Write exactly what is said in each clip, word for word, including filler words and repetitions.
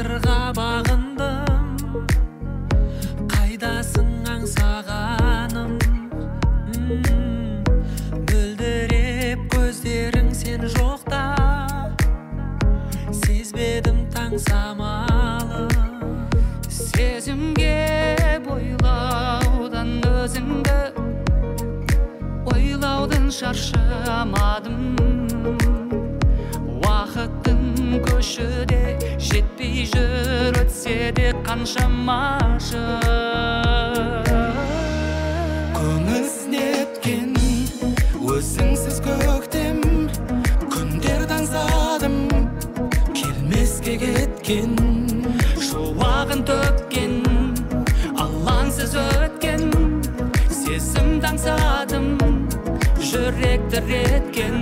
тағдырға бағындым, қайдасың аңсағаным. Мөлдіреп көздерің сен жоқта, сезбедім таң самалы. Сезімге бойлаудан өзіңді ойлаудан шаршамадым. Уақыттың көшіде жетпей жүр, өтсе де қаншама жыл. Көңілсіз неткен өзіңсіз көктем, күндерді аңсадым, келмеске кеткен. Шуағын төккен, алаңсыз өткен, сезімді аңсадым, жүректі реткен.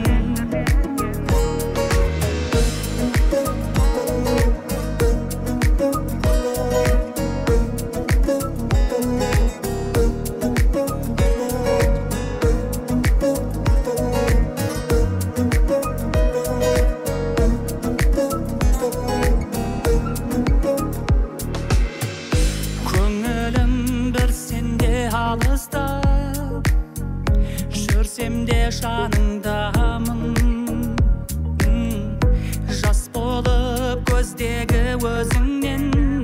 Жүрсем де жаныңдамын, жас болып көздегі өзіңнен,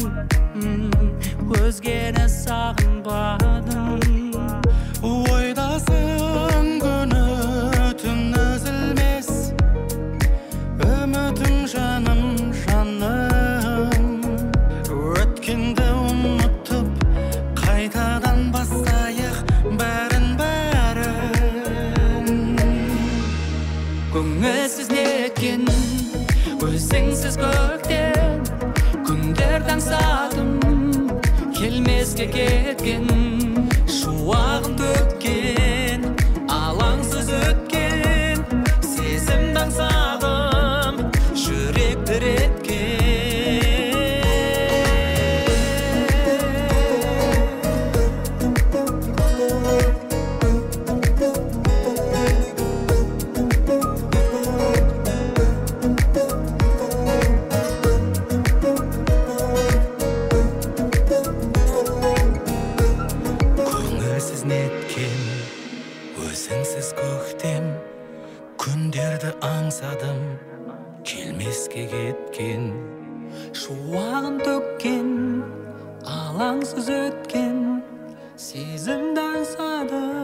өзгені сағынбадым. Ойдасың күні түн үзілмес, үмітім жаным жаным. Өткенді ұмытып қайтадан бастайық бәрін Көңілсіз неткен өзіңсіз көктем, күндерді аңсадым, келмеске кеткен. Шуағын төккен, алаңсыз өткен, сезімді аңсадым, жүректі реткен. Неткен өзіңсіз көктем, күндерді аңсадым, келмеске кеткен. Шуағын төккен, алаңсыз өткен, сезімді аңсадым.